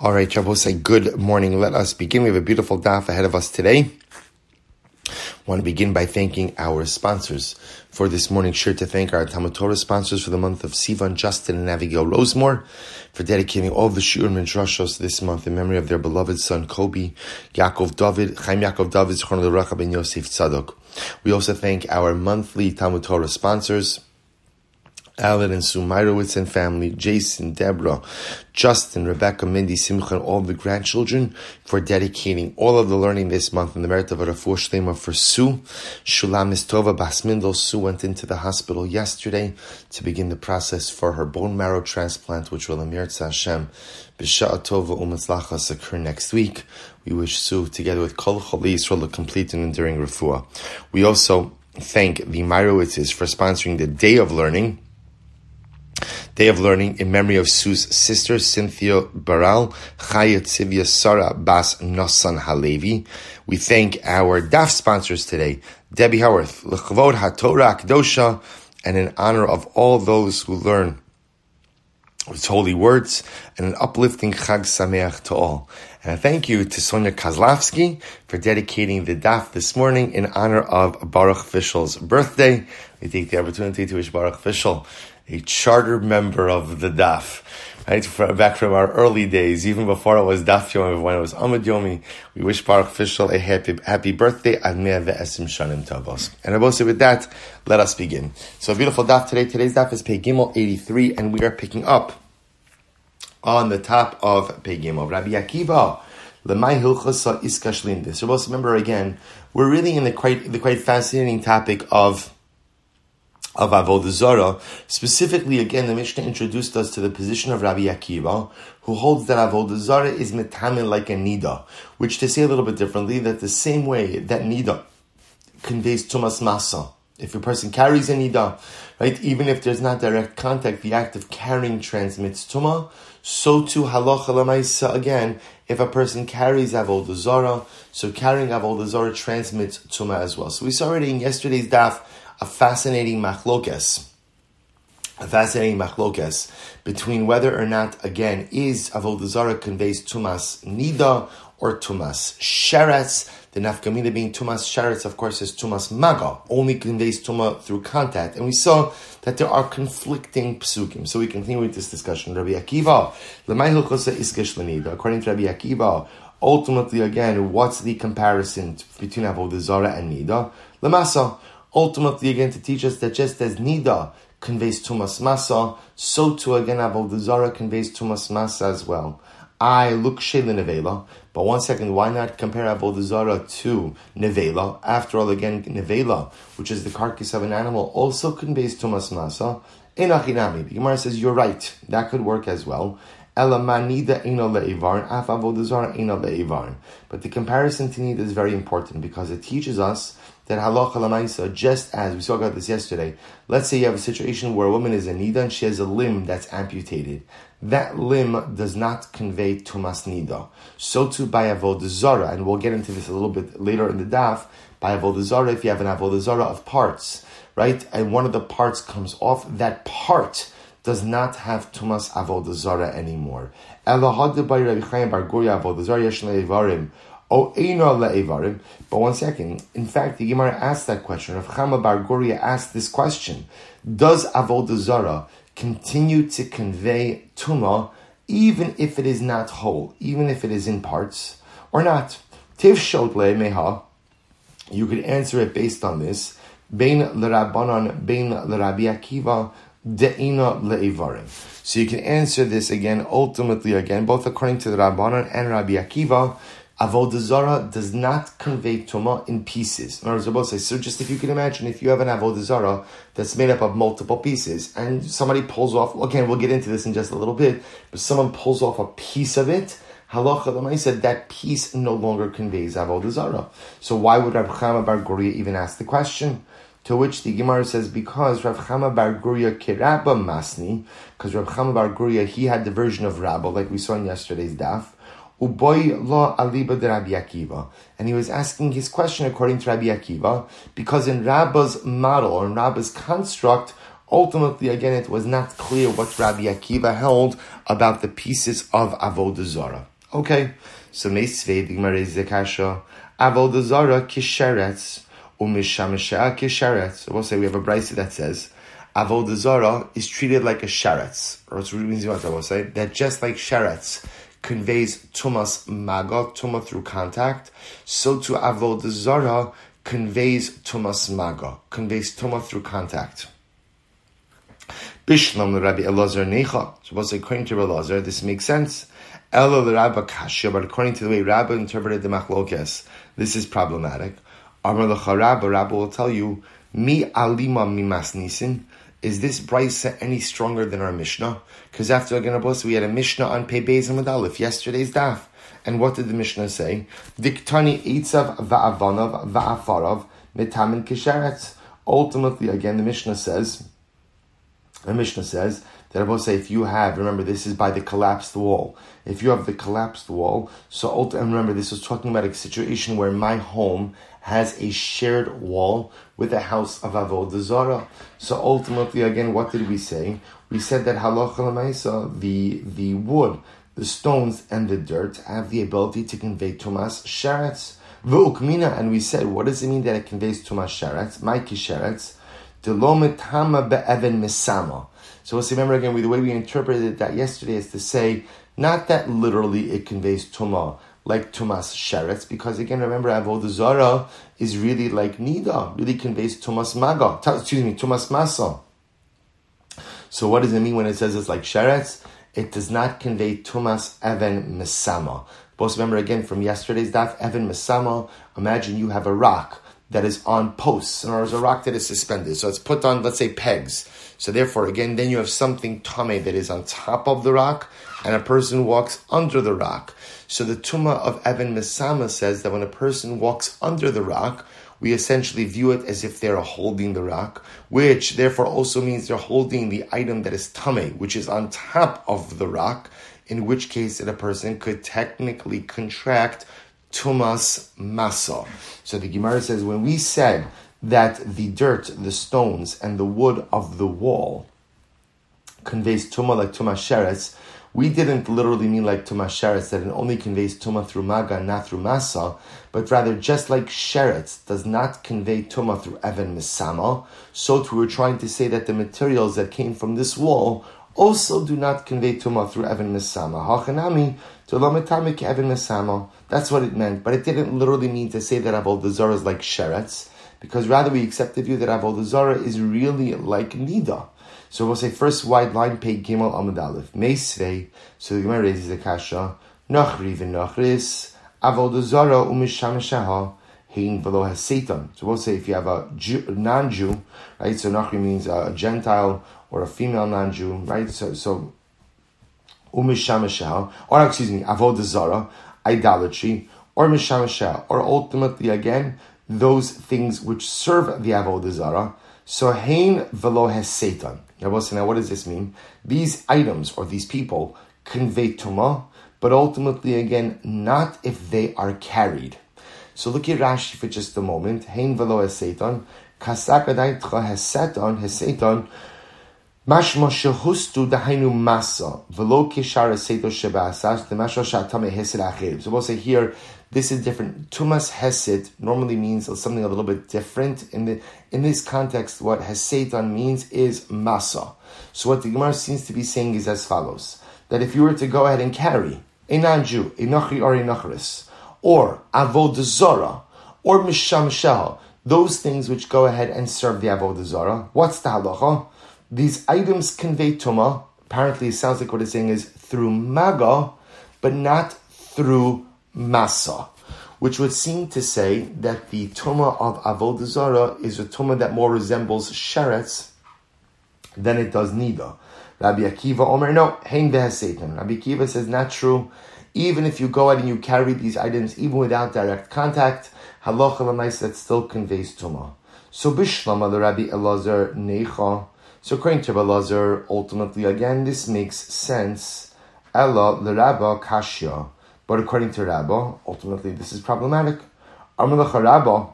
All right, Shabbos, say good morning. Let us begin. We have a beautiful daf ahead of us today. I want to begin by thanking our sponsors for this morning. Sure to thank our Talmud Torah sponsors for the month of Sivan, Justin and Abigail Rosemore, for dedicating all of the Shiur and Midrashos this month in memory of their beloved son, Kobe, Yaakov David, Chaim Yaakov David, Zichron L'Bracha ben Yosef Tzadok. We also thank our monthly Talmud Torah sponsors, Alan and Sue Meirowitz and family, Jason, Deborah, Justin, Rebecca, Mindy, Simcha, and all of the grandchildren for dedicating all of the learning this month in the merit of a refuah shlema for Sue. Shulam Mistova Bas Mindel. Sue went into the hospital yesterday to begin the process for her bone marrow transplant, which will Amir Hashem B'Sha'a Tova U'Metzlachas occur next week. We wish Sue, together with Kol Choli Yisrael, a complete and enduring refuah. We also thank the Meirowitzes for sponsoring the Day of Learning in memory of Sue's sister, Cynthia Baral, Chaya Tzivia Sarah Bas Nosson Halevi. We thank our DAF sponsors today, Debbie Howarth, L'Chavod HaTorah Akdosha, and in honor of all those who learn its holy words, and an uplifting Chag Sameach to all. And a thank you to Sonia Kozlovsky for dedicating the daf this morning in honor of Baruch Fischel's birthday. We take the opportunity to wish Baruch Fischel, a charter member of the daf, right? Back from our early days, even before it was Daf Yomi, when it was Amud Yomi, we wish Baruch Fischel a happy birthday, Ad Mea Ve'esim Shanim Tavos. And Rabosei, with that, let us begin. So a beautiful daf today. Today's daf is Pei Gimel 83, and we are picking up on the top of Pei Gimel. Rabbi Akiva, Lemay Hilchasa Iska Shlindis. So remember again, we're really in the quite fascinating topic of Avodah Zarah. Specifically, again, the Mishnah introduced us to the position of Rabbi Akiva, who holds that Avodah Zarah is metamel like a nida, which, to say a little bit differently, that the same way that nida conveys tumas masa. If a person carries a nida, right, even if there's not direct contact, the act of carrying transmits tumah. So too halacha l'maisa, again, if a person carries Avodah Zarah, so carrying Avodah Zarah transmits tumah as well. So we saw already in yesterday's daf a fascinating machlokes between whether or not, again, is Avodah Zarah conveys tumas nida or tumas sheretz. The nafkamina being tumas sheretz, of course, is tumas maga, only conveys tuma through contact. And we saw that there are conflicting psukim. So we continue with this discussion. Rabbi Akiva, lemay hilchosa iskish lenida. According to Rabbi Akiva, ultimately, again, what's the comparison between Avodah Zarah and nida? Lemasa. Ultimately, again, to teach us that just as nida conveys tumas masa, so too, again, Avodah Zarah conveys tumas masa as well. I look shela nevela, but one second, why not compare Avodah Zarah to nevela? After all, again, nevela, which is the carcass of an animal, also conveys tumas masa. Enachinami. The Gemara says, you're right, that could work as well. But the comparison to nida is very important because it teaches us that halacha l'maisa, just as we saw about this yesterday, let's say you have a situation where a woman is a nida and she has a limb that's amputated. That limb does not convey tumas nida. So too by Avodah Zarah, and we'll get into this a little bit later in the daf, by Avodah Zarah, if you have an Avodah Zarah of parts, right, and one of the parts comes off, that part does not have tumas Avodah Zarah anymore. But one second, in fact, the Gemara asked that question. Rav Chama Bar Goria asked this question: does Avodah Zarah continue to convey tumah even if it is not whole, even if it is in parts, or not? Tiv shot le meha. You could answer it based on this. Bein l'Rabbanan, bein l'Rabbi Akiva, de'ina le'ivarim. So you can answer this again, ultimately again, both according to the Rabbanan and Rabbi Akiva. Avodah Zarah does not convey tumah in pieces. So just if you can imagine, if you have an Avodah Zarah that's made up of multiple pieces, and somebody pulls off, again, we'll get into this in just a little bit, but someone pulls off a piece of it, halacha l'maisa, that piece no longer conveys Avodah Zarah. So why would Rav Chama Bar Goria even ask the question? To which the Gemara says, because Rav Chama Bar Goria kirabba masni, because Rav Chama Bar Goria, he had the version of Rabba, like we saw in yesterday's daf, Uboy lo aliba de Rabbi Akiva. And he was asking his question according to Rabbi Akiva, because in Rabba's model, or in Rabba's construct, ultimately, again, it was not clear what Rabbi Akiva held about the pieces of Avodah Zarah. Okay, so Meisvei, the Gemara is the Kasha, Avodah Zarah kisheretz, u'mishameshah kisheretz. So we'll say we have a brayso that says, Avodah Zarah is treated like a sheretz, or it's really means what I will say, that just like sheretz conveys tumas maga, tuma through contact, so to Avodah Zarah conveys tumas maga, conveys tuma through contact. Bishlam Rabbi Elazar Necha. So we'll say, according to Elazar, this makes sense. Elo l'Rabba Kashya, but according to the way Rabba interpreted the machlokes, this is problematic. Amar l'cha Rabba will tell you, Mi alima mi masnisin. Is this brayso any stronger than our Mishnah? Because after again, we had a Mishnah on Pei Beis Amud Aleph, yesterday's daf. And what did the Mishnah say? Diktani eitzav va'avanav va'afarav mitamin kisheretz. Ultimately, again, the Mishnah says that Rabbi say, if you have, remember this is by the collapsed wall. If you have the collapsed wall, and remember this was talking about a situation where my home has a shared wall with a house of Avodah Zarah. So ultimately, again, what did we say? We said that halacha l'maisa, the wood, the stones, and the dirt have the ability to convey tumas sheretz. V'ukmina, and we said, what does it mean that it conveys tumas sheretz? Maiki sheretz. So let's remember again, the way we interpreted that yesterday is to say, not that literally it conveys tumah, like tumas sheretz, because again, remember, Avodah Zarah is really like nida, really conveys tumas maga, tumas masa. So what does it mean when it says it's like sheretz? It does not convey tumas even mesama. Both remember again from yesterday's daf, even mesama, imagine you have a rock that is on posts, or as a rock that is suspended. So it's put on, let's say, pegs. So therefore, again, then you have something tameh that is on top of the rock, and a person walks under the rock. So the Tumah of Even Mesama says that when a person walks under the rock, we essentially view it as if they're holding the rock, which therefore also means they're holding the item that is tameh, which is on top of the rock, in which case that a person could technically contract tumas masa. So the Gemara says, when we said that the dirt, the stones, and the wood of the wall conveys tumah like tumas sheretz, we didn't literally mean like tumas sheretz, that it only conveys tumah through maga, not through masa, but rather just like sheretz does not convey tumah through even misama, so too we're trying to say that the materials that came from this wall also do not convey tumah through even misama. Hachanami to lametamik even misama. That's what it meant, but it didn't literally mean to say that Avodah Zarah is like sheretz, because rather we accept the view that Avodah Zarah is really like nida. So we'll say first wide line, Pei Gimel Amud Aleph, Meisvei. So the Gemara raises the kasha, Nachri v'Nachris, Avodah Zarah u'mishameshaha, Hein v'lo haSeitan. So we'll say if you have a non-Jew, right? So Nachri means a Gentile or a female non-Jew, right? So u'mishameshaha, or excuse me, Avodah Zarah, idolatry, or mishameshaha, or ultimately again those things which serve the Avodah Zarah. So hein v'lo haSeitan. Now what does this mean? These items or these people convey tumah, but ultimately again not if they are carried. So look at Rashi for just a moment. Hein v'lo haSeitan, kasakadaitcha haSeitan, mashma shehustu dahainu masa v'lo kishar haSeitan sheba'asas demashma shatame hesed achiv. So we'll say here, this is different. Tumas Hesed normally means something a little bit different. In this context, what Heseitan means is Masa. So what the Gemara seems to be saying is as follows. That if you were to go ahead and carry a non-Jew, a Nachri or a Nachris, or Avodah Zarah, or Misham Sheha, those things which go ahead and serve the Avodah Zarah, what's the halacha? These items convey Tumah. Apparently it sounds like what it's saying is through Maga, but not through Masa, which would seem to say that the tumah of Avodah Zarah is a tumah that more resembles sheretz than it does nida. Rabbi Akiva Omer, no, hein v'haSeitan. Rabbi Akiva says not true. Even if you go out and you carry these items, even without direct contact, halacha l'maisa that still conveys tumah. So bishlama the Rabbi Elazar Necha. So according to Elazar, ultimately again this makes sense. Ella l'Rabba Kashya. But according to Rabba, ultimately this is problematic. Amalacha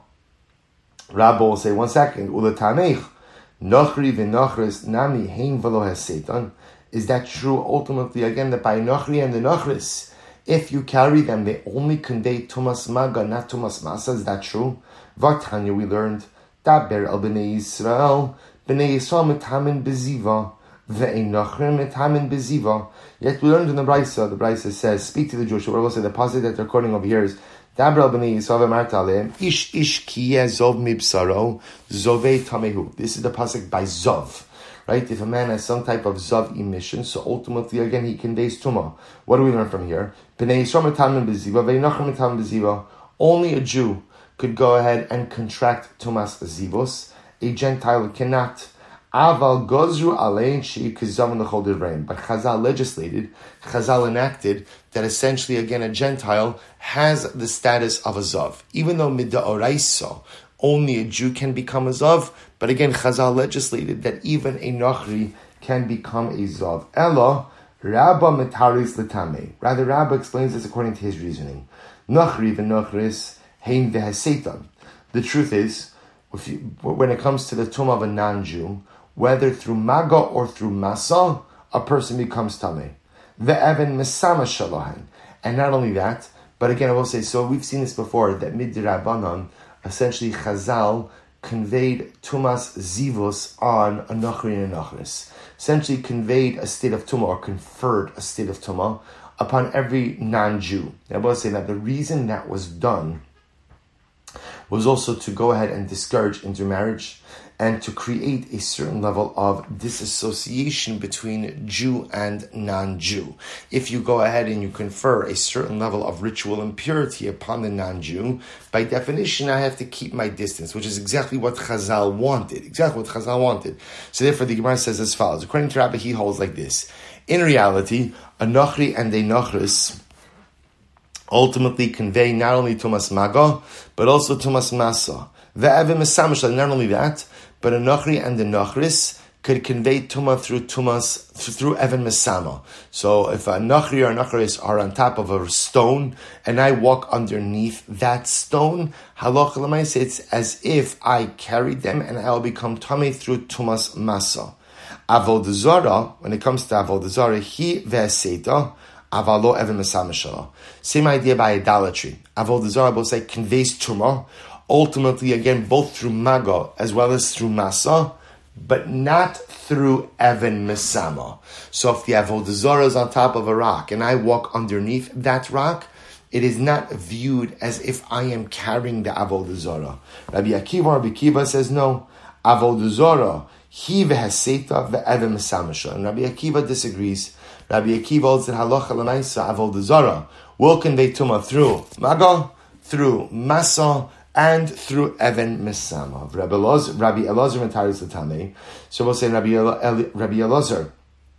Rabba will say, 1 second, Ulatanech, Nachri v'Nachris nami hein v'lo haSeitan. Is that true ultimately again that by Nachri and the Nachris, If you carry them, they only convey tumas maga, not tumas masa. Is that true? Vatanya, we learned, Daber al b'nei Yisrael mitamin beziva, ve'einachrim mitamin beziva. Yet we learned in the Brisa says, speak to the Jewish, what will say, the passage that they're quoting over here is, Daber al b'nei Yisrael v'marta aleim, ish kiyeh zov mibsaro, zovei tamehu. This is the pasuk by Zov. Right? If a man has some type of Zav emission, so ultimately, again, he conveys Tumah. What do we learn from here? Only a Jew could go ahead and contract Tumas Zivos. A Gentile cannot. Aval gozru alein she'ikizam l'chol divreim. But Chazal legislated, Chazal enacted, that essentially, again, a Gentile has the status of a Zav. Even though mid'oraisa, only a Jew can become a Zav, but again, Chazal legislated that even a Nachri can become a Zav. Ella, Rabba metaris l'tamei. Rather, Rabba explains this according to his reasoning. Nachri v'nachris hein v'hasetan. The truth is, when it comes to the tumah of a non-Jew, whether through maga or through masa, a person becomes tamei. Ve'even mesama shalahan. And not only that, but again, I will say, so we've seen this before, that mid-Rabbanan, essentially Chazal conveyed tumas zivos on a nachri and a nachris. Essentially conveyed a state of tumah, or conferred a state of tumah upon every non-Jew. I will say that the reason that was done was also to go ahead and discourage intermarriage and to create a certain level of disassociation between Jew and non-Jew. If you go ahead and you confer a certain level of ritual impurity upon the non-Jew, by definition, I have to keep my distance, which is exactly what Chazal wanted. So therefore, the Gemara says as follows. According to Rabbi, he holds like this. In reality, a Nachri and a Nachris ultimately convey not only Tumas Maga, but also Tumas Masa. Not only that, but a Nachri and a Nachris could convey Tumah through Evan Mesama. So if a Nachri or a Nachris are on top of a stone, and I walk underneath that stone, Halacha l'maaseh, it's as if I carried them, and I will become Tamei through Tumas Masa. Avodah Zarah, when it comes to Avodah Zarah, he ve'aseta, avalo Evan Mesama shala. Same idea by idolatry. Avodah Zarah, both say, conveys Tumah, ultimately, again, both through Maga as well as through Masa, but not through Evan Mesama. So if the Avodah Zarah is on top of a rock and I walk underneath that rock, it is not viewed as if I am carrying the Avodah Zarah. Rabbi Akiva says no. Avodah Zarah, he v'haseta ve'evan Mesama. And Rabbi Akiva disagrees. Rabbi Akiva holds that halacha l'maisa Avodah Zarah will convey Tumah through Maga, through Masa, and through Evan Mesama. Rabbi Elazar mentaris l'tamei. So we'll say Rabbi Elazar,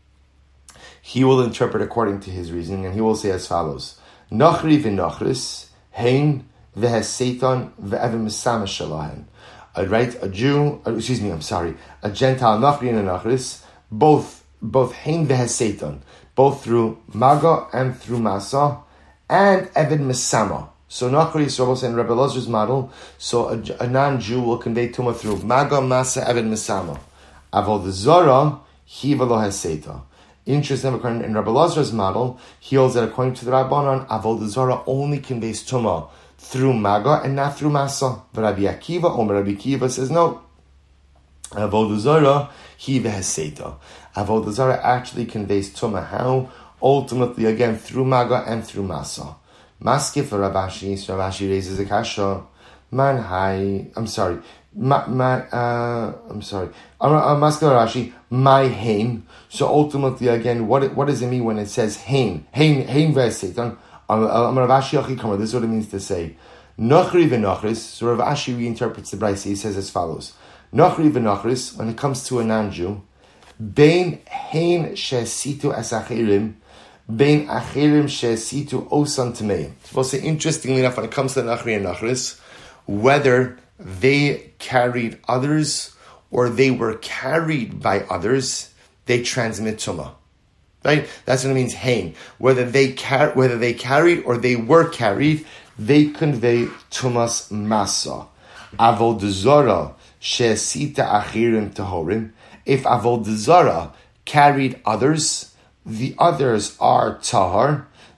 he will interpret according to his reasoning, and he will say as follows: Nachri v'nachris hein v'hasetan ve'evan Mesama shalahen. A Gentile Nachri and a Nachris, both hein v'hasetan, both through Maga and through Masa, and Evan Mesama. So Nachri, so we'll say in Rabbi Elazar's model, so a non-Jew will convey Tumah through Maga, Masa, Evan Mesama. Avodah Zarah, he v'lo haseta. Interesting, according in Rabbi Elazar's model, he holds that according to the Rabbanan, Avodah Zarah only conveys Tumah through Maga and not through Masa. But Rabbi Akiva says no. Avodah Zarah, he v'haseta. Avodah Zarah actually conveys Tumah. How? Ultimately, again, through Maga and through Masa. Maske for Ravashi, so Ravashi raises a kasha. Maske for Rashi, my hain. So ultimately, again, what does it mean when it says hain? Hain v'esetan. Ravashi Achikama, this is what it means to say. Nachri v'nachris, so Ravashi reinterprets the Brisa, he says as follows. Nachri v'nachris, when it comes to a non-Jew, bein hain she'esitu esachirim, bein achirim she'esitu osan tameim. We'll say, interestingly enough, when it comes to Nachri and Nachris, whether they carried others or they were carried by others, they transmit tumah. Right? That's what it means, hain. Whether they carried or they were carried, they convey tumas masa. Avodah Zarah she'esita achirim tahorim. If Avodah Zarah carried others, the others are tahar,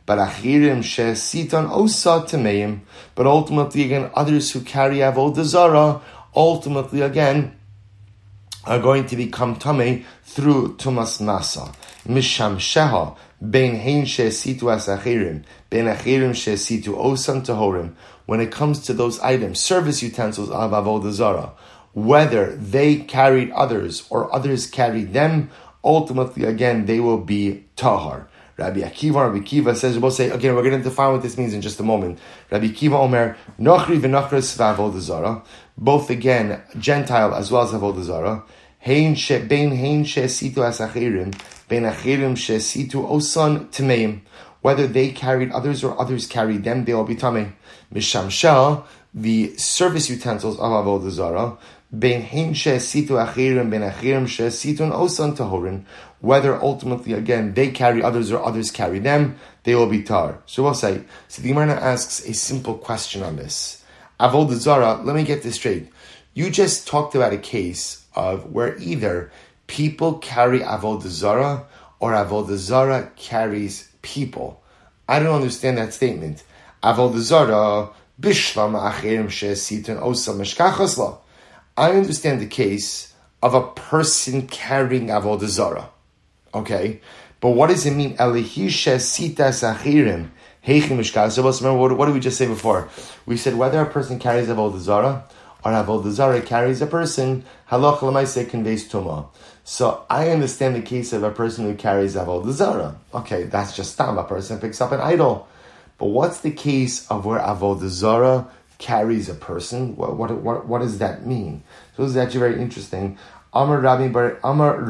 but achirim she'esiton osa tameim. But ultimately, again, others who carry avodah zarah, ultimately, again, are going to become tamei through tumas masa. Misham sheha bein hein she'esitu as achirim, bein achirim she'esitu osan tahorim. When it comes to those items, service utensils of avodah zarah, whether they carried others or others carried them, ultimately, again, they will be tahar. Rabbi Akiva says, we'll say, again, we're going to define what this means in just a moment. Rabbi Akiva Omer, Nochri v'nochres v'avodah zarah, both again, Gentile as well as avodah zarah, bein hein she'esitu as achirim, bein achirim she'esitu osan tameim. Whether they carried others or others carried them, they will be tamei. Misham shel, the service utensils of avodah zarah, bein hein she'esitu achirim, bein achirim she'esitu osan tahorin. Whether ultimately, again, they carry others or others carry them, they will be tar. So we'll say, so the Gemara asks a simple question on this. Avodah zarah, let me get this straight. You just talked about a case of where either people carry avodah zarah or avodah zarah carries people. I don't understand that statement. Avodah zarah, bishlam achirim she'esiton osa meshkachos la. I understand the case of a person carrying avodah zarah. Okay, but what does it mean? Elihisha sitas achirim heichim mishkachos. Remember, what did we just say before? We said whether a person carries avodah zarah or avodah zarah carries a person, halacha l'maaseh conveys tumah. So I understand the case of a person who carries avodah zarah. Okay, that's just stam. A person picks up an idol. But what's the case of where avodah zarah carries a person? What does that mean? So this is actually very interesting. Amar Rami Bereid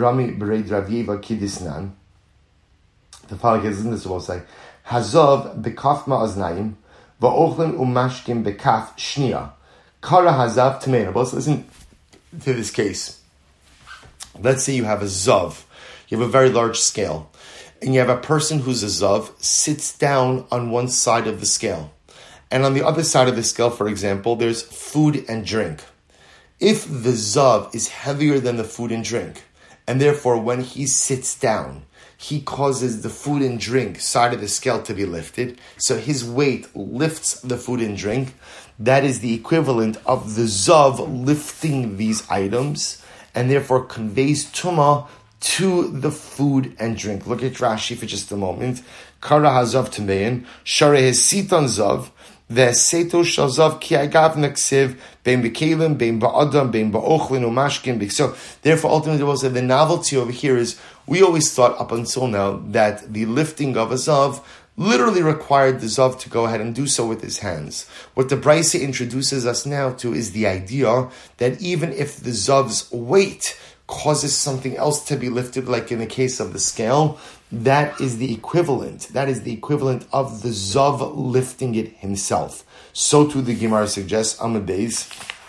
Rav Yeva Kidisnan. The following is in this will say, Hazov bekaf ma'aznayim va'ochlin umashkim bekaf shnia. Kara hazav tmeina. Let's listen to this case. Let's say you have a zav. You have a very large scale. And you have a person who's a zav sits down on one side of the scale. And on the other side of the scale, for example, there's food and drink. If the zav is heavier than the food and drink, and therefore when he sits down, he causes the food and drink side of the scale to be lifted, so his weight lifts the food and drink, that is the equivalent of the zav lifting these items, and therefore conveys tumah to the food and drink. Look at Rashi for just a moment. Kara hazav tamein, share hesitan zav, Ve'seto shalzav ki agav neksiv bein b'kelim bein ba'adam bein ba'ochlin umashkin. So therefore, ultimately, we'll say the novelty over here is we always thought up until now that the lifting of a zav literally required the zav to go ahead and do so with his hands. What the Brisa introduces us now to is the idea that even if the zav's weight causes something else to be lifted, like in the case of the scale, that is the equivalent. That is the equivalent of the zav lifting it himself. So too the Gemara suggests, Amud Beis.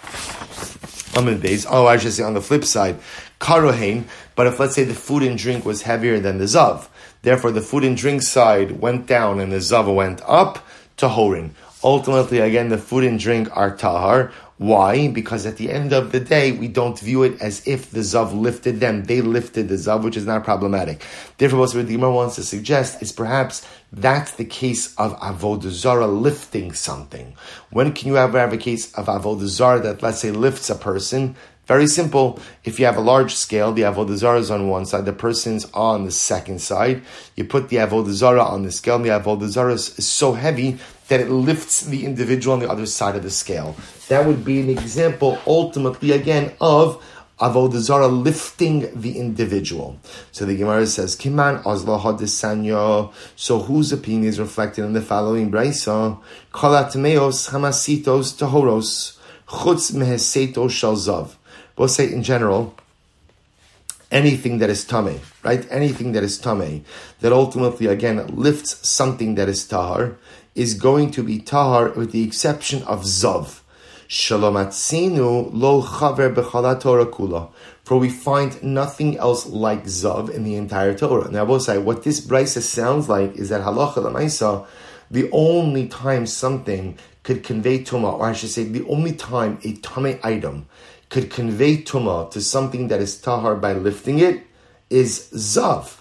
Oh, I should say on the flip side, karohein. But if let's say the food and drink was heavier than the zav, therefore the food and drink side went down and the zav went up, tahorin. Ultimately, again, the food and drink are tahar. Why? Because at the end of the day, we don't view it as if the zav lifted them. They lifted the zav, which is not problematic. Therefore, what the Gemara wants to suggest is perhaps that's the case of avodah zarah lifting something. When can you ever have a case of avodah zarah that, let's say, lifts a person? Very simple. If you have a large scale, the avodah zarah is on one side, the person's on the second side. You put the avodah zarah on the scale, and the avodah zarah is so heavy that it lifts the individual on the other side of the scale. That would be an example, ultimately, again, of avodah zarah lifting the individual. So the Gemara says, Kiman azlaha desanyo. So whose opinion is reflected in the following brisa? Kalatmeos hamasitos tahoros chutz meheseto shalzav. We'll say in general, anything that is tameh, right? Anything that is tameh, that ultimately, again, lifts something that is tahar, is going to be tahar with the exception of zav. Shalomatzinu lo chaver b'chala Torah kula. For we find nothing else like zav in the entire Torah. Now, I will say, what this brisa sounds like is that halacha l'maisa, the only time something could convey tumah, or I should say, the only time a tameh item could convey tumah to something that is tahar by lifting it, is zav.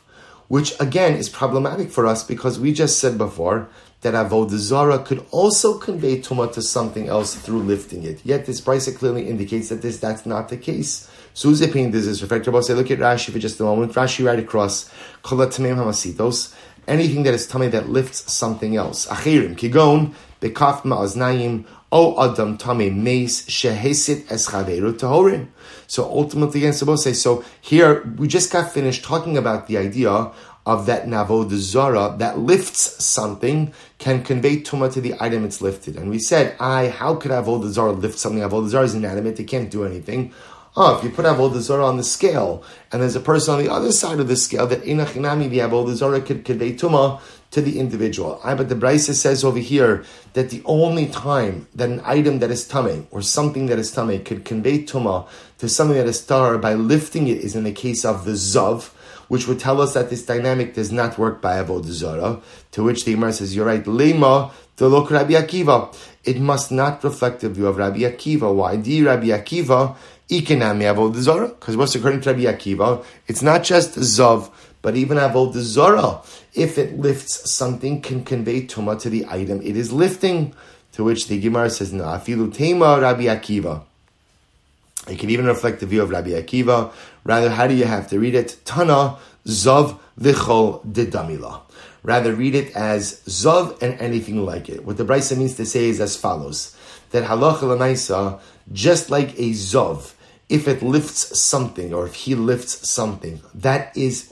which again is problematic for us because we just said before that avodah zarah could also convey tumah to something else through lifting it. Yet this brisa clearly indicates that that's not the case. So whose opinion does this reflect? Say, look at Rashi for just a moment. Rashi right across, kol tamim hamasitos, anything that is tamei that lifts something else. Achirim kigon bekaf ma'aznayim o adam tamei meis shehesit es chaveru tahorin. So ultimately, again, so here we just got finished talking about the idea of that avodah zarah that lifts something can convey tumah to the item it's lifted. And we said, how could avodah zarah lift something? Avodah zarah is inanimate; it can't do anything. If you put avodah zarah on the scale, and there's a person on the other side of the scale that inachinami, the avodah zarah could convey tumah to the individual. But the brisa says over here that the only time that an item that is tamei or something that is tamei could convey tumah to something that is tahor by lifting it is in the case of the zav, which would tell us that this dynamic does not work by avodah zarah. To which the Gemara says, "You're right, lema delok Rabbi Akiva." It must not reflect the view of Rabbi Akiva. Why? Di Rabbi Akiva ikenami avodah zarah. Because what's according to Rabbi Akiva, it's not just zav, but even avodah zarah, if it lifts something, can convey tumah to the item it is lifting. To which the Gemara says, "No, afilu tema Rabbi Akiva." It can even reflect the view of Rabbi Akiva. Rather, how do you have to read it? Tana zav v'chol dedamila. Rather, read it as zav and anything like it. What the brisa means to say is as follows: that halacha l'maisa, just like a zav, if it lifts something or if he lifts something, that is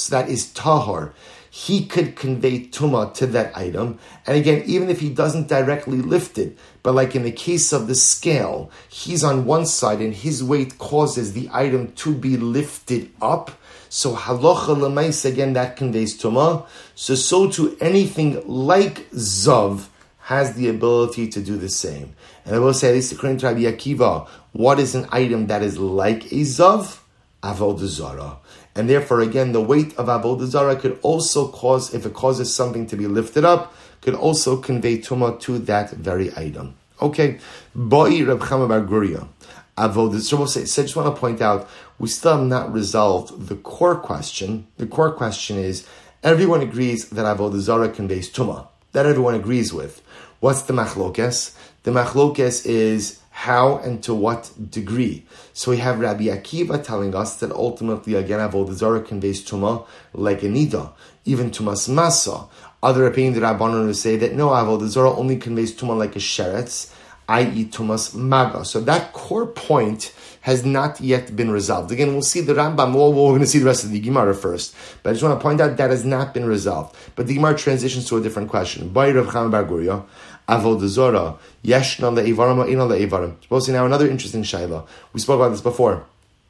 tahor, he could convey tumah to that item. And again, even if he doesn't directly lift it, but like in the case of the scale, he's on one side and his weight causes the item to be lifted up. So halacha l'mais, again, that conveys tumah. So too anything like zav has the ability to do the same. And I will say, at least according to Rabbi Akiva, what is an item that is like a zav? Avodah zarah. And therefore, again, the weight of avodah zarah could also cause, if it causes something to be lifted up, could also convey tumah to that very item. Okay, Boi Reb Chama Bar Guria. Avodah zarah. So I just want to point out, we still have not resolved the core question. The core question is, everyone agrees that avodah zarah conveys tumah. That everyone agrees with. What's the machlokes? The machlokes is how and to what degree. So we have Rabbi Akiva telling us that ultimately, again, avodah zarah conveys tumah like a nida, even tumas masa. Other opinions, the Rabbanon will say that no, avodah zarah only conveys tumah like a sheretz, i.e. tumas maga. So that core point has not yet been resolved. Again, we'll see the Rambam, we're going to see the rest of the Gemara first. But I just want to point out that has not been resolved. But the Gemara transitions to a different question. Bai Rav Chama Bar Guria, avodah zarah, yeshna le'ivarim or ina le'ivarim. Suppose now another interesting shayla. We spoke about this before.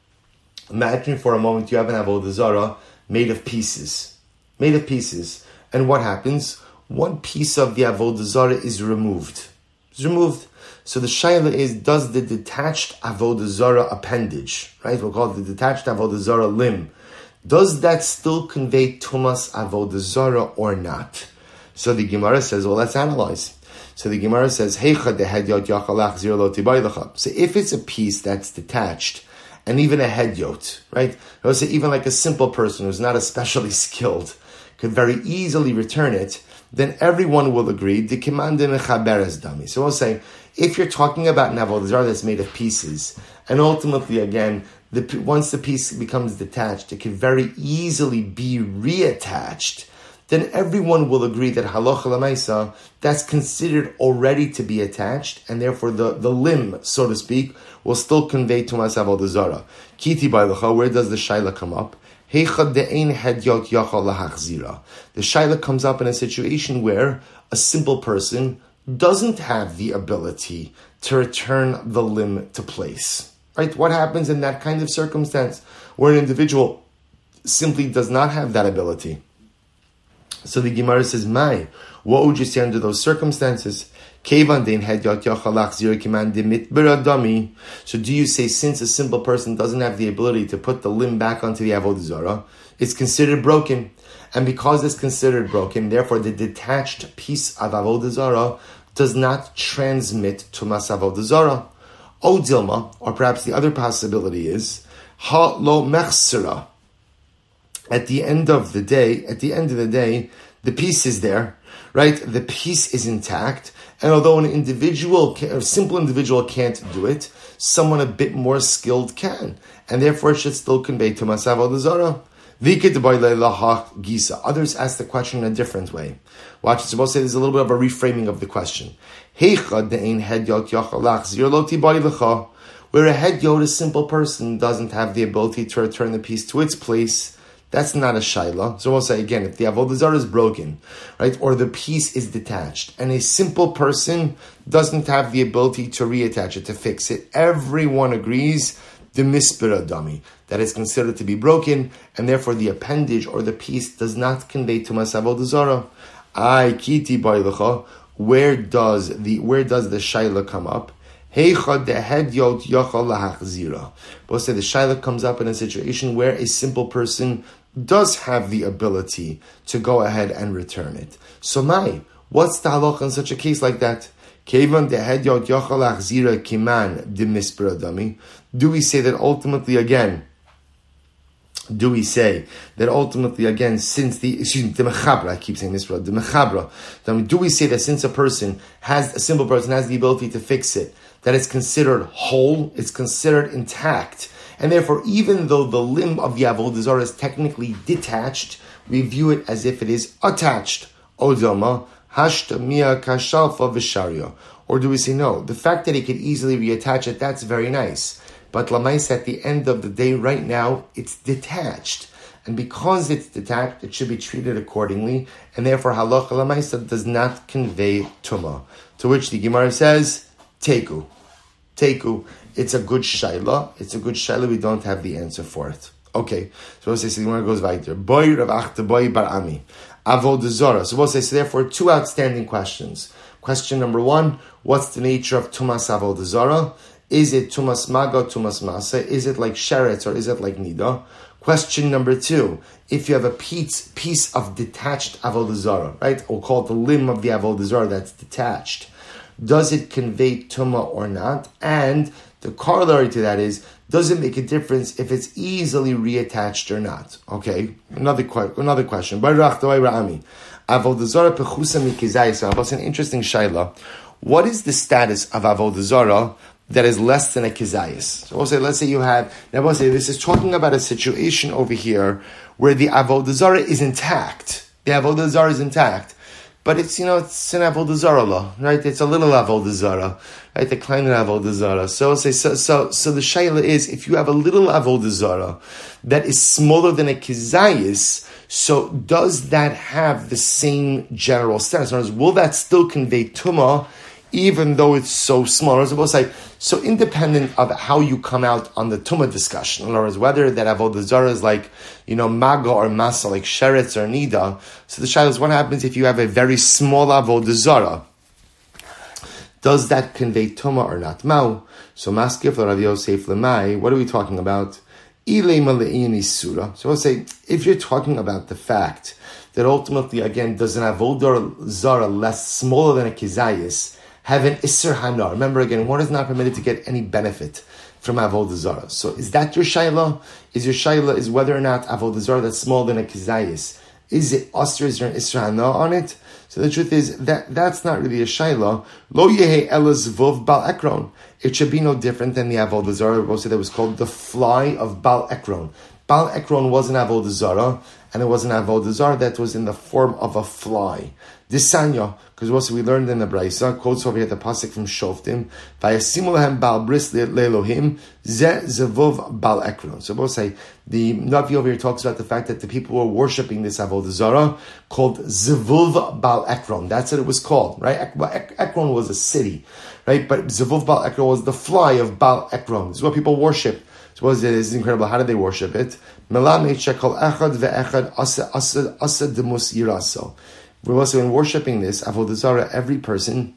Imagine for a moment you have an avodah zarah made of pieces. Made of pieces. And what happens? One piece of the avodah zarah is removed. It's removed. So the shayla is, does the detached avodah zarah appendage, right? We'll call it the detached avodah zarah limb. Does that still convey tumas avodah zarah or not? So the Gemara says, well, let's analyze. So the Gemara says, so if it's a piece that's detached, and even a hedyot, right? Or say even like a simple person who's not especially skilled could very easily return it, then everyone will agree, the kimandin mechaberes dami. So we'll say, if you're talking about an avodah zarah that's made of pieces, and ultimately, again, once the piece becomes detached, it can very easily be reattached, then everyone will agree that halacha l'maisa, that's considered already to be attached, and therefore the limb, so to speak, will still convey tumas avodah zarah. Kiti b'aylecha, where does the shaila come up? Heichad de'ein hedyot yachal lahachzira. The shaila comes up in a situation where a simple person doesn't have the ability to return the limb to place. Right? What happens in that kind of circumstance where an individual simply does not have that ability? So the Gemara says, "Mai, what would you say under those circumstances?" So do you say, since a simple person doesn't have the ability to put the limb back onto the avodah zarah, it's considered broken, and because it's considered broken, therefore the detached piece of avodah zarah does not transmit tumas avodah zarah. O Dilma, or perhaps the other possibility is ha lo mechsera. at the end of the day, the piece is there, right? The piece is intact. And although a simple individual can't do it, someone a bit more skilled can. And therefore it should still convey to Tumas Avodah Zarah. Others ask the question in a different way. Watch, it's supposed to say there's a little bit of a reframing of the question. Where a head yod, a simple person, doesn't have the ability to return the piece to its place, that's not a shaila. So we'll say again, if the avodah zarah is broken, right, or the piece is detached, and a simple person doesn't have the ability to reattach it, to fix it, everyone agrees the mispira dummy, that is considered to be broken, and therefore the appendage or the piece does not convey tumas avodah zarah. Ay kiti bailecha. Where does the shaila come up? Heichad the head yod yachal lahachzira. Both say the shaila comes up in a situation where a simple person does have the ability to go ahead and return it. So what's the halacha in such a case like that? Kevan the head yod yachal lahachzira kiman de mispira dami. Do we say that ultimately again, since the mechabra, I keep saying this, the mechabra, do we say that since a simple person has the ability to fix it, that it's considered whole, it's considered intact, and therefore even though the limb of the avodah zarah is technically detached, we view it as if it is attached. Odama, hashta mia kashalfa v'sharya. Or do we say no, the fact that he could easily reattach it, that's very nice. But lamais, at the end of the day, right now, it's detached. And because it's detached, it should be treated accordingly. And therefore, halacha lamaisa does not convey tumah. To which the Gemara says, teku. It's a good shaila. We don't have the answer for it. Okay. So we'll say, the Gemara goes weiter. Boy Rav Achte Boy Bar Ami. Avodah Zarah. So we'll say, so therefore, two outstanding questions. Question number one, what's the nature of tumas avodah zarah? Is it tumas maga, tumas masa? Is it like sheretz or is it like nida? Question number two, if you have a piece of detached avodah zarah, right? We'll call it the limb of the avodah zarah that's detached. Does it convey tumah or not? And the corollary to that is, does it make a difference if it's easily reattached or not? Okay, another question. Avodah zarah pechusa mikizayis. That's an interesting shaila. What is the status of avodah zarah that is less than a kizayis? So let's say this is talking about a situation over here where the avodah zarah is intact. The avodah zarah is intact, but it's an avodah zarah law, right? It's a little avodah zarah, right? The kleiner avodah zarah. So the shaila is, if you have a little avodah zarah that is smaller than a kizayis, so does that have the same general status? In other words, will that still convey tumah even though it's so small? So independent of how you come out on the tumah discussion, in other words, whether that avodah zarah is like, maga or masa, like sheretz or nida. So the shaila is, what happens if you have a very small avodah zarah? Does that convey tumah or not? Mau. So maskif Rav Yosef lemai. What are we talking about? So we'll say, if you're talking about the fact that ultimately, again, does an avodah zarah smaller than a kizayis have an isser hana? Remember, again, one is not permitted to get any benefit from avodah zarah. So is that your shayla? Your shayla is whether or not avodah zarah that's smaller than a kizayis, is it usher? Is there an isser hana on it? So the truth is that's not really a shayla. Lo yehe elas vov bal ekron. It should be no different than the avodah zarah that was called the fly of Bal Ekron. Bal Ekron was an avodah zarah, and it was an avodah zarah that was in the form of a fly. Disanya, because also we learned in the Braisa, quotes over here the pasuk from Shoftim, Vayasimu lahem bal bris leelohim ze zevov Bal Ekron. So both say, the Navi over here talks about the fact that the people were worshipping this avodah zarah called Zevuv Bal Ekron. That's what it was called, right? Ekron was a city, right? But Zevuv Bal Ekron was the fly of Bal Ekron. This is what people worship. So what is it? It's incredible. How did they worship it? Melamed shekol echad ve'echad asa demus yiraso. We're also in worshiping this avodah zarah. Every person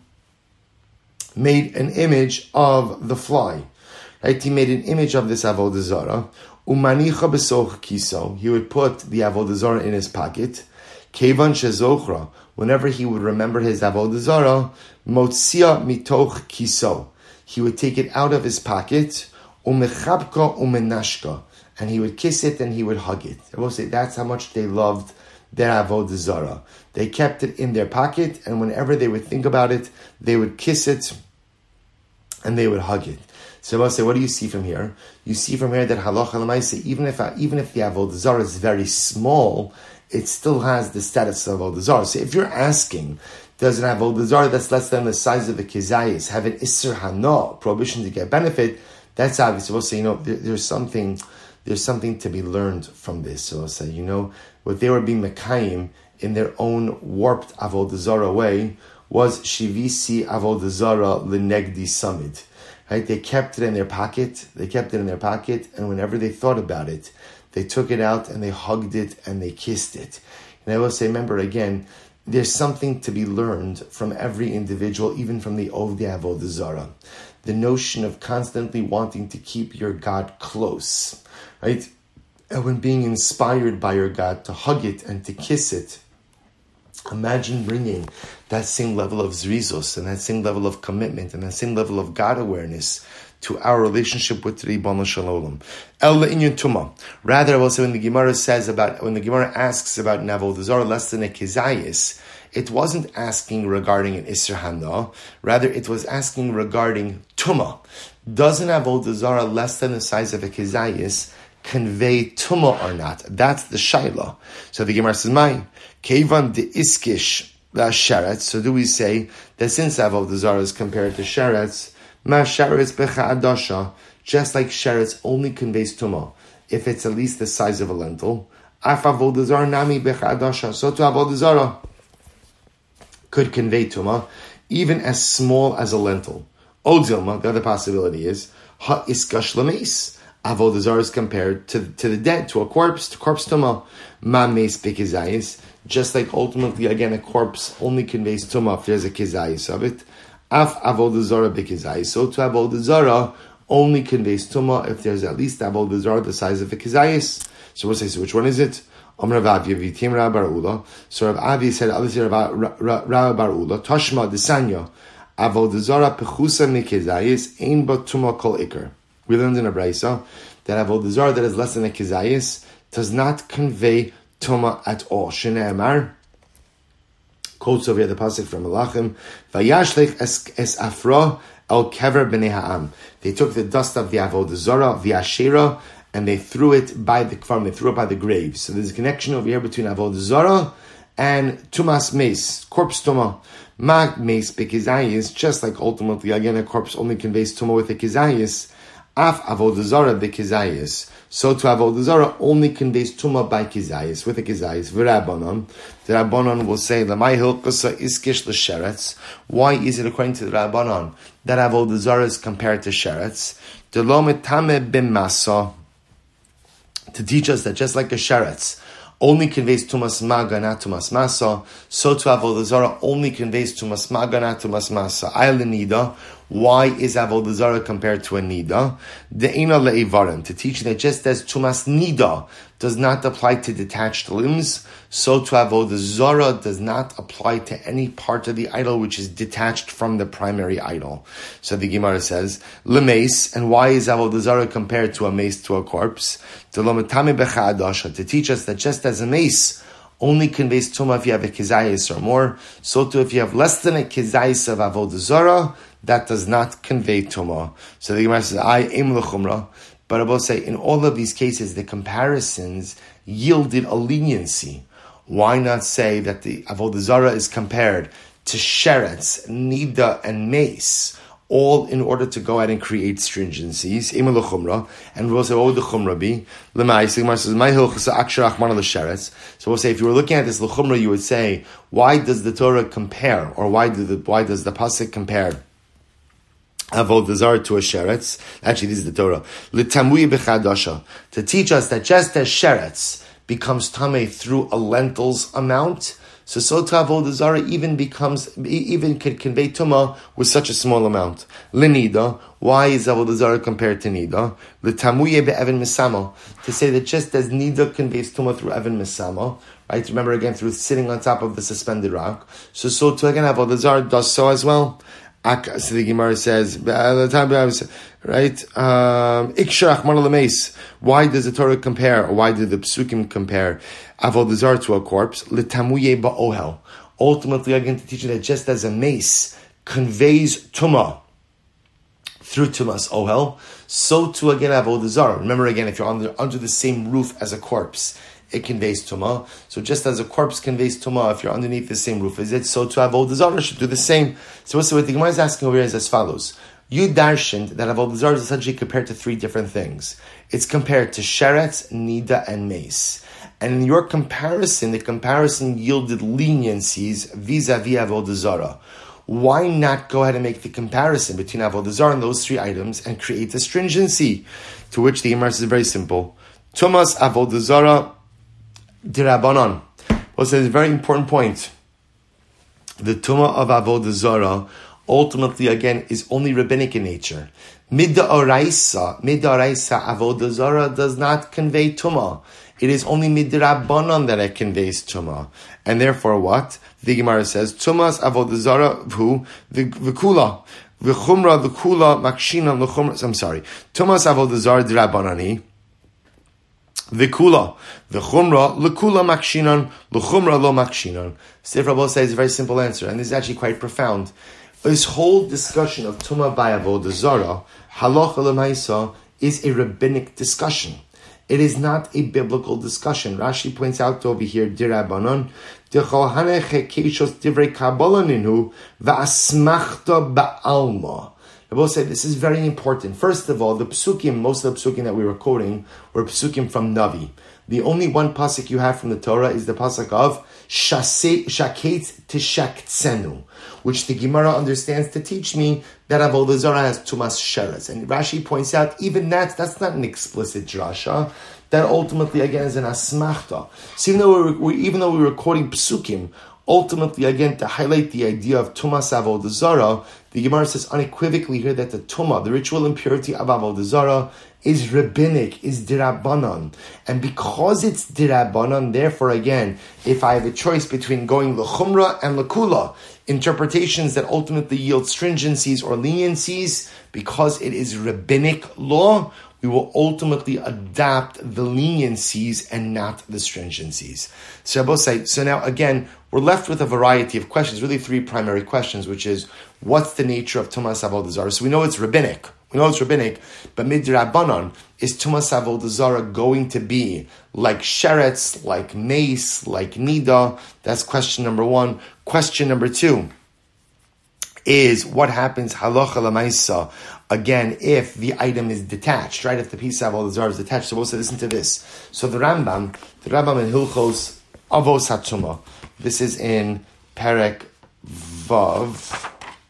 made an image of the fly, right? He made an image of this avodah zarah. Umanicha besoch kiso. He would put the avodah zarah in his pocket. Kevan shezochra. Whenever he would remember his avodah zarah, motzia mitoch kiso. He would take it out of his pocket. Umechabka umenashka. and he would kiss it and he would hug it. I will say that's how much they loved their avodah zarah. They kept it in their pocket, and whenever they would think about it, they would kiss it and they would hug it. So I will say, what do you see from here? You see from here that halacha l'maaseh, even if the avodah zarah is very small, it still has the status of avodah zarah. So if you're asking, does an avodah zarah that's less than the size of a kizayis have an isser hana, prohibition to get benefit? That's obvious. We'll say, there's something to be learned from this. So we'll say, what they were being mekayim in their own warped avodah zarah way was shivisi avodah zarah lenegdi samid. Right? They kept it in their pocket. And whenever they thought about it, they took it out and they hugged it and they kissed it. And I will say, remember again, there's something to be learned from every individual, even from the Ovdei Avodah Zarah. The notion of constantly wanting to keep your God close, right? And when being inspired by your God to hug it and to kiss it, imagine bringing that same level of zrizos and that same level of commitment and that same level of God awareness to our relationship with Ribono Shel Olam. El le'inyan tumah. Rather, I will say when the Gemara asks about avodah zarah less than a kizayis, it wasn't asking regarding an isser hana. Rather, it was asking regarding tumah. Does an avodah zarah less than the size of a kizayis convey tumah or not? That's the shayla. So the Gemara says, "Mai kevan de iskish sheretz." So do we say that since avodah zarah is compared to sheretz, ma sheretz becha adasha, just like sheretz only conveys tumah if it's at least the size of a lentil, af avodah zarah nami becha adasha. So to avodah zarah could convey tumah even as small as a lentil. Odzilma, the other possibility is ha iskash lameis. Avodah zarah is compared to the dead, to a corpse, to corpse tumah. Ma meis bekizayis, just like ultimately again a corpse only conveys tumah if there's a kizayis of it. Af avodah zarah bekizayis. So to avodah zarah only conveys tumah if there's at least avodah zarah the size of a kizayis. So we'll say, so which one is it? Amar Rav Avi Vitim Rav Bar Ula. So Rav Avi said, others say Rav Bar Ula. Tashma desanya avodah zarah pechusa mikizayis ein ba tumah kol ikar. We learned in a brayso that avodah zarah that is less than a kizayis does not convey tumah at all. Shnei Amar quotes over here the pasuk from Malachim. Vayashlech es afra el kever b'nei ha'am. They took the dust of the avodah zarah, the Asherah, and they threw it by the kfarim. They threw it by the graves. So there's a connection over here between avodah zarah and tumas meis, corpse tumah. Mag meis bekizayis, just like ultimately again a corpse only conveys tumah with a kizayis. Af avodah zarah bekizayis. So to avodah zarah only conveys tumah by kizayis, with a kizayis. V'Rabbanon, the Rabbanon will say, Lamai hilchasa iskish l'sheretz. Why is it according to the Rabbanon that avodah zarah is compared to sheretz? Delo metame b'masa, to teach us that just like a sheretz only conveys tumas maga, not tumas masa, so to avodah zarah only conveys tumas maga, not tumas masa. Ayal nida. Why is avodah zarah compared to a nida? De'ina le'ivarim, to teach that just as tumas nida does not apply to detached limbs, so to avodah zarah does not apply to any part of the idol which is detached from the primary idol. So the Gemara says, lemeis, and why is avodah zarah compared to a mace, to a corpse? To teach us that just as a mace only conveys tumah if you have a kizayis or more, so too if you have less than a kizayis of avodah zarah, that does not convey tumah. So the Gemara says, I aim l'chumrah. But I will say, in all of these cases, the comparisons yielded a leniency. Why not say that the avodah zarah is compared to sheretz, nida, and mace, all in order to go out and create stringencies? Aim l'chumrah. And we'll say, what would the chumrah be? L'mais, the Gemara says, my hilchasa akshar achmana l'sheretz. So we'll say, if you were looking at this l'chumrah, you would say, why does the Torah compare, or why does the pasuk compare avodah zarah to a sheretz? Actually, this is the Torah. L'tamui b'chadasha, to teach us that just as sheretz becomes tamei through a lentil's amount, so to avodah zarah even could convey tumah with such a small amount. L'nida, why is avodah zarah compared to nida? L'tamui be'evan misama, to say that just as nida conveys tumah through evan misama, right? Remember again through sitting on top of the suspended rock. So to again avodah zarah does so as well. So the Gemara says, right? Ikshar Achmar Lameis. Why does the Torah compare, or why did the Psukim compare Avodah Zarah to a corpse? L'tamuye ba'ohel. Ultimately, again, to teach you that just as a mace conveys tumah through tumas ohel, so too again Avodah Zarah. Remember again, if you're under the same roof as a corpse, it conveys tumah. So just as a corpse conveys tumah, if you're underneath the same roof as it, so too Avodah Zarah should do the same. So what the Gemara is asking over here is as follows. You darshaned that Avodah Zarah is essentially compared to three different things. It's compared to sheretz, nida, and mace. And in your comparison, the comparison yielded leniencies vis-a-vis Avodah Zarah. Why not go ahead and make the comparison between Avodah Zarah and those three items and create a stringency? To which the Gemara says very simple. Tumas Avodah Zarah dirabanan. Well, so it's a very important point. The Tumah of Avodah Zarah ultimately, again, is only rabbinic in nature. Midoraisa Avodah Zarah does not convey Tumah. It is only midrabanan that it conveys tumah, and therefore what the Gemara says: tumas avodah zarah who the kula v'chumra the kula makshina l'chumra. I'm sorry, tumas avodah zarah dirabanani the kula v'chumra l'kula makshinan l'chumra lo makshinan. Sefer Rabbi says a very simple answer, and this is actually quite profound. This whole discussion of tumah by avodah zarah halacha l'maisa is a rabbinic discussion. It is not a biblical discussion. Rashi points out over here, Dirabanon, Decholhane Chekeshos Divrei Kabbalah Ninu, Va'asmachta Ba'alma. I will say this is very important. First of all, the psukim, most of the psukim that we were quoting, were psukim from Navi. The only one pasuk you have from the Torah is the pasuk of Shaket Tishaktsenu, which the Gemara understands to teach me that Avodah Zarah has Tumas Sheretz. And Rashi points out, even that's not an explicit drasha. That ultimately, again, is an asmachta. So even though we were quoting psukim, ultimately, again, to highlight the idea of Tumas Avodah Zarah, the Gemara says unequivocally here that the Tumah, the ritual impurity of Avodah Zarah, is rabbinic, is dirabanan. And because it's dirabanan, therefore again, if I have a choice between going l'chumra and l'kula, interpretations that ultimately yield stringencies or leniencies, because it is rabbinic law, we will ultimately adopt the leniencies and not the stringencies. So now again, we're left with a variety of questions, really three primary questions, which is, what's the nature of Tumas Avodah Zarah? So we know it's rabbinic, but midrabanan, is Tumas Avodah Zarah going to be like sheretz, like mace, like nida? That's question number one. Question number two is, what happens halacha l'maisa, again, if the item is detached, right? If the piece of Avodah Zarah is detached. So we'll say, listen to this. So the Rambam in Hilchos Avos HaTumah, this is in Perek Vav,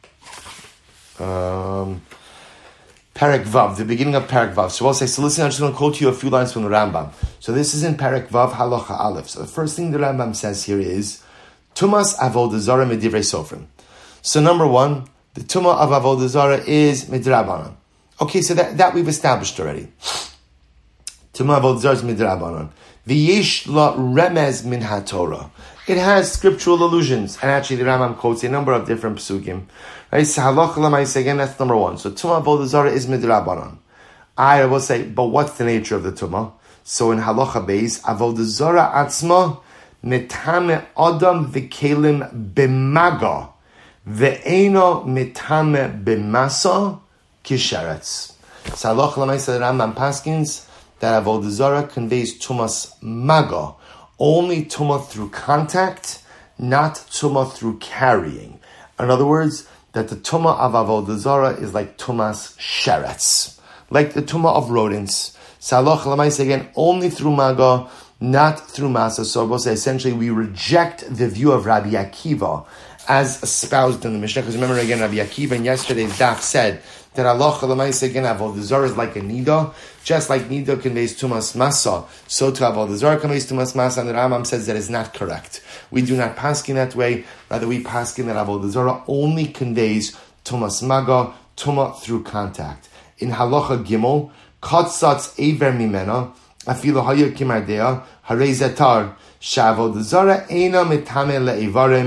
the beginning of Perek Vav. So we'll say, so listen, I'm just going to quote you a few lines from the Rambam. So this is in Perek Vav, Halacha Aleph. So the first thing the Rambam says here is, Tumas Avodah Zarah Medivrei Sofrim. So number one, the Tumah of Avodah Zarah is Midrabanan. Okay, so that we've established already. Tumah Avodah Zarah is Midrabanan. V'yesh la remez min haTorah. It has scriptural allusions. And actually the Rambam quotes a number of different psukim. Right? So halacha l'maisa, again, that's number one. So Tumah Avodah Zarah is Midrabanan. I will say, but what's the nature of the Tumah? So in halacha beis, Avodah Zarah atzma, netame adam v'kelim b'maga, ve'eno metame b'masa kisheretz. So halacha l'maisa, the Rambam paskins that Avodah Zarah conveys tumas maga, only tumah through contact, not tumah through carrying. In other words, that the tumah of Avodah Zarah is like tumas sheretz, like the tumah of rodents. So halacha l'maisa, again, only through maga, not through masa. So we'll say essentially we reject the view of Rabbi Akiva as espoused in the Mishnah. Because remember again, Rabbi Akiva in yesterday's daf said that halacha l'maisa, again, Avodah Zarah is like a nida. Just like nida conveys tumas masa, so to Avodah Zarah conveys tumas masa, and the Rambam says that is not correct. We do not paskin that way. Rather, we paskin that Avodah Zarah only conveys tumas maga, tumah through contact. In halacha gimel, katzatz eiver mimena, afilu haya kimardea, harei zetar, sha'avodah Zarah eina mitame le'ivarim,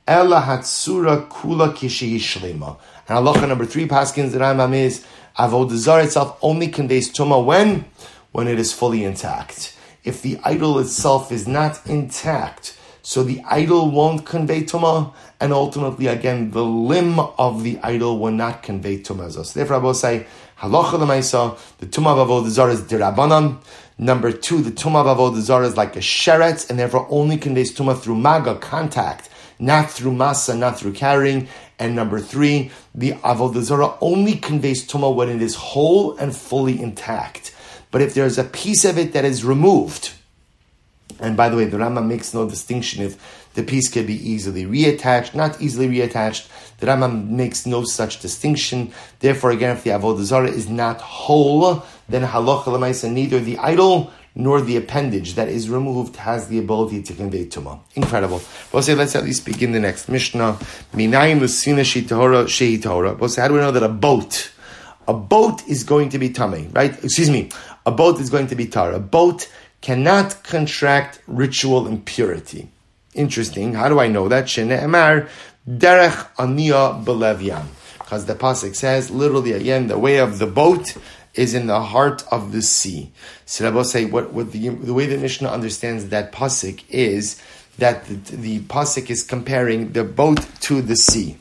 Ella hatsura kula kishehi shlema. And halacha number 3, paskins the Rambam is avodah zarah itself only conveys tuma when it is fully intact. If the idol itself is not intact, so the idol won't convey tuma, and ultimately, again, the limb of the idol will not convey tuma. So therefore, I will say halacha l'maisa, the tuma of avodah zarah is dirabanan. Number 2, the tuma of avodah zarah is like a sheret, and therefore only conveys tuma through maga, contact, not through masa, not through carrying. And number 3, the avodah zarah only conveys tuma when it is whole and fully intact. But if there's a piece of it that is removed, and by the way, the Rambam makes no distinction if the piece can be easily reattached, not easily reattached. The Rambam makes no such distinction. Therefore, again, if the avodah zarah is not whole, then halacha l'maisa, neither the idol nor the appendage that is removed has the ability to convey tumah. Incredible. We'll say, let's at least begin the next Mishnah. Minayim l'sina shehi tahora. We'll say, how do we know that a boat is going to be tamei, right? A boat is going to be tar. A boat cannot contract ritual impurity. Interesting. How do I know that? Shene'emar derech aniya belev yam. Because the pasuk says, literally again, the way of the boat is in the heart of the sea. So I will say, what the way the Mishnah understands that pasuk is that the pasuk is comparing the boat to the sea.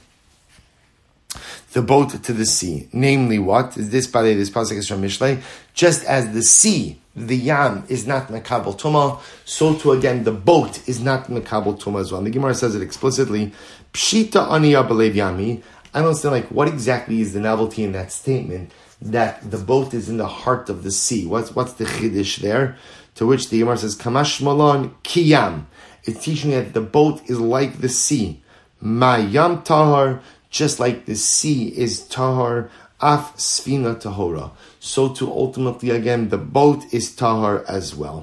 The boat to the sea. Namely what? This pasuk is from Mishlei. Just as the sea, the yam, is not mekabel tumah, so too again the boat is not mekabel tumah as well. And the Gemara says it explicitly. Pshita aniya belev yami. I don't understand what exactly is the novelty in that statement that the boat is in the heart of the sea. What's the chiddush there? To which the Gemara says kamash malon kiyam. It's teaching that the boat is like the sea. Ma yam tahar. Just like the sea is tahar, af sfina tahora. So too ultimately again, the boat is tahar as well.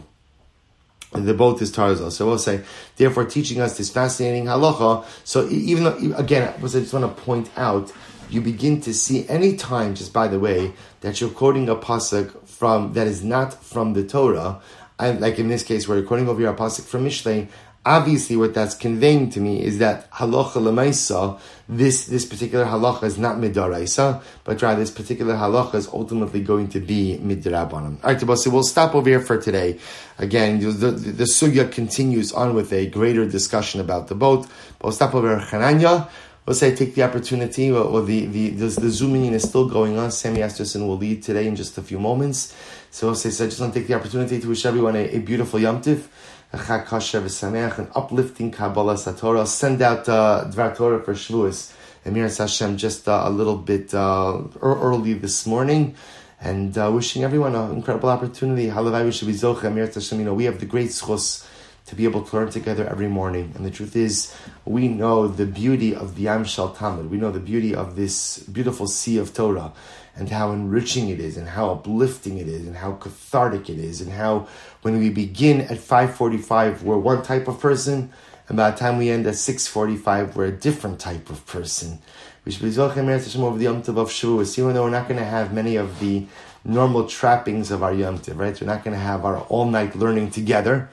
And the boat is tahar as well. So we'll say, therefore teaching us this fascinating halacha. So even though, again, I just want to point out, you begin to see any time, just by the way, that you're quoting a pasuk that is not from the Torah, and like in this case, where you're quoting over here a pasuk from Mishlei, obviously, what that's conveying to me is that halacha l'maisa, this particular halacha is not midaraisa, but rather this particular halacha is ultimately going to be midrabanan. All right, so we'll stop over here for today. Again, the sugya continues on with a greater discussion about the boat. But we'll stop over here. Chananya, we'll say take the opportunity. The Zoom meeting is still going on. Sammy Esterson will lead today in just a few moments. So we'll say, I just want to take the opportunity to wish everyone a beautiful Yom Tiv. A Chag Kasher v'Sameach, an uplifting Kabbalah Satorah. Send out Dvar Torah for Shavuos. Emir Hashem just a little bit early this morning, and wishing everyone an incredible opportunity. Halavai we should be zocha. Emir Hashem, we have the great schos to be able to learn together every morning. And the truth is, we know the beauty of the Yam Shel Talmud. We know the beauty of this beautiful sea of Torah, and how enriching it is, and how uplifting it is, and how cathartic it is, and how when we begin at 5:45, we're one type of person, and by the time we end at 6:45, we're a different type of person. We should be Zochem Eretz over the Yom Tov of Shavuos, even though we're not going to have many of the normal trappings of our Yom Tov, right? We're not going to have our all-night learning together.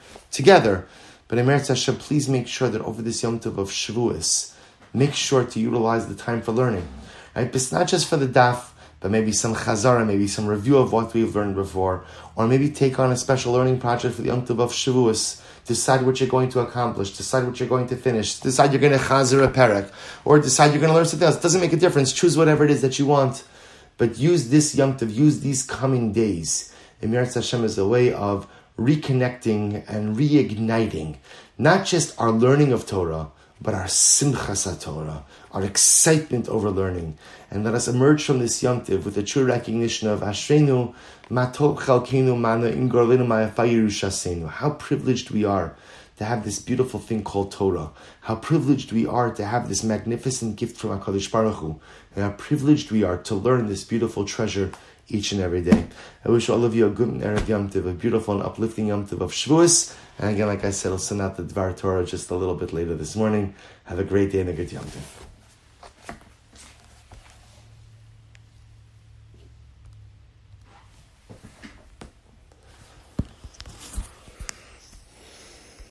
But Eretz Hashem, please make sure that over this Yom Tov of Shavuos, make sure to utilize the time for learning, right? But it's not just for the daf, but maybe some chazara, maybe some review of what we've learned before, or maybe take on a special learning project for the Yom Tov of Shavuos. Decide what you're going to accomplish, decide what you're going to finish, decide you're going to chazer a perek, or decide you're going to learn something else. It doesn't make a difference. Choose whatever it is that you want. But use this Yom Tov, use these coming days, Eretz Hashem, as a way of reconnecting and reigniting, not just our learning of Torah, but our simchas HaTorah, our excitement over learning. And let us emerge from this Yom Tov with a true recognition of Ashreinu, Matov Chalkeinu Mana Ingorlinu Ma'afayiru Shasenu. How privileged we are to have this beautiful thing called Torah. How privileged we are to have this magnificent gift from HaKadosh Baruch Hu. And how privileged we are to learn this beautiful treasure each and every day. I wish all of you a good Erev Yom Tov, a beautiful and uplifting Yom Tov of Shavuos. And again, like I said, I'll send out the Dvar Torah just a little bit later this morning. Have a great day and a good Yom Tov.